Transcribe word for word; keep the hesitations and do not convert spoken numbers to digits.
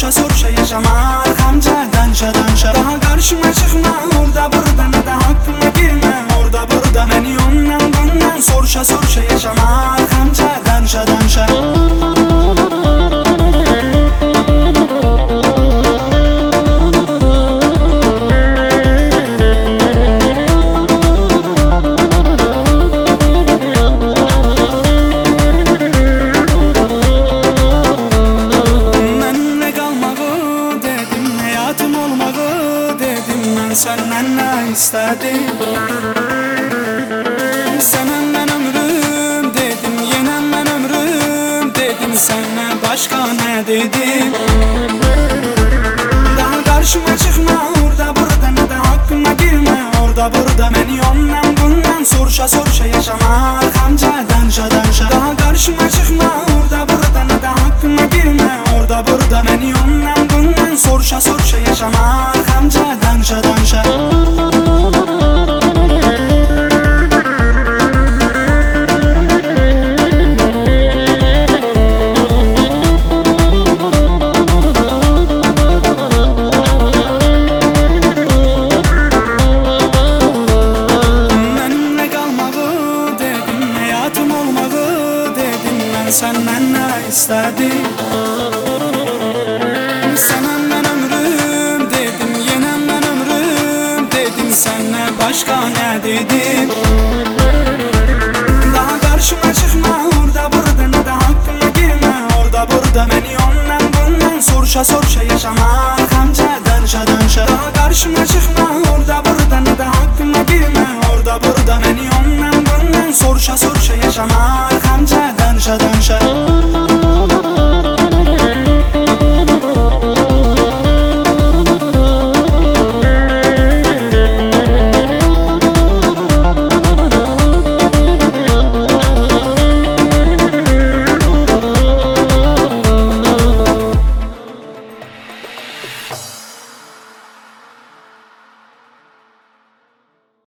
soruşa soruşa yaşama arkamca danşa danşa. Daha karşıma çıkma orada burada, ne de hakkıma girme orada burada. Beni ondan bundan soruşa soruşa yaşama arkamca danşa danşa. Senden ne istedim? Senin ben ömrüm dedim, yenen ben ömrüm dedim. Senden başka ne dedim? Daha karşıma çıkma orada burada, ne de hakkıma girme orada burada. Beni ondan bundan soruşa soruşa yaşama arkamca danşa danşa. Daha karşıma çıkma orada burada, ne de hakkıma girme orada burada. Beni ondan bundan soruşa soruşa yaşama arkamca danşa danşa. Senden ne istedim? Senin ben ömrüm dedim, yenen ben ömrüm dedim. Senden başka ne dedim? Daha karşıma çıkma orada burada, ne de hakkıma girme orada burada. Beni ondan bundan soruşa soruşa yaşama arkamca